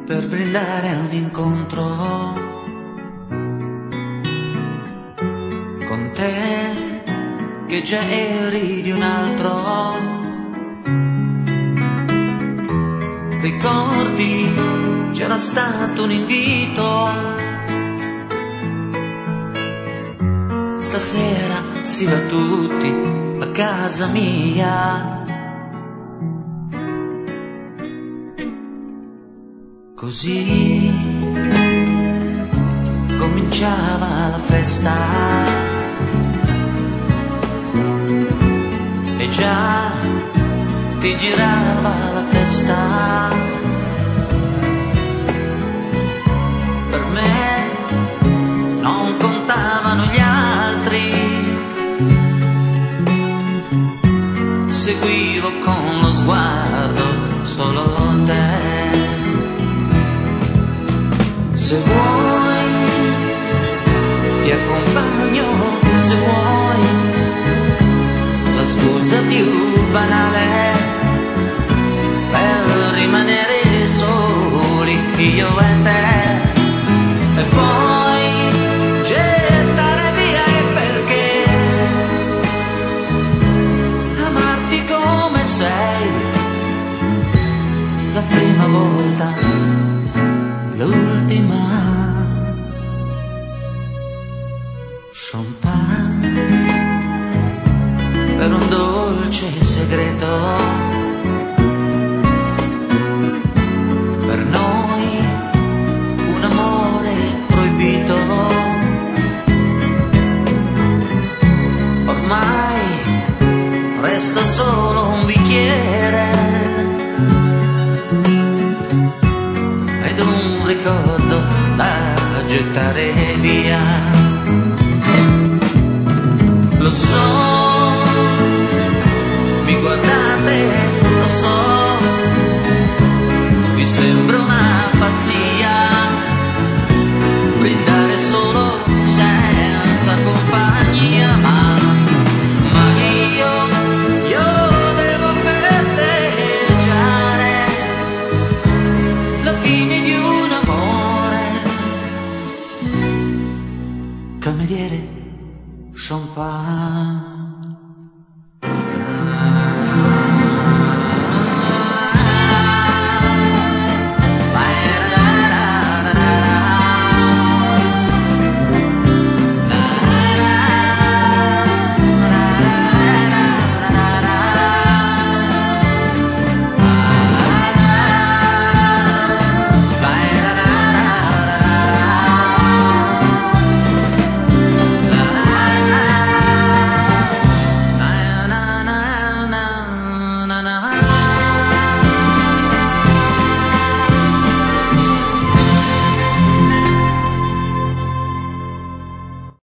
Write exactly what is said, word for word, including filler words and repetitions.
per brindare a un incontro con te, che già eri di un altro. Ricordi, c'era stato un invito, stasera si va tutti a casa mia. Così cominciava la festa e già ti girava la testa. Per me non contavano gli altri, seguivo con lo sguardo solo te. Se vuoi ti accompagno, se vuoi la scusa più banale per rimanere soli io e te, e poi gettare via. E perché amarti come sei la prima volta, l'ultima. Champagne per un dolce segreto, per noi un amore proibito. Ormai resta solo un bicchiere ed un ricordo da gettare via. Lo so, mi guardate, lo so,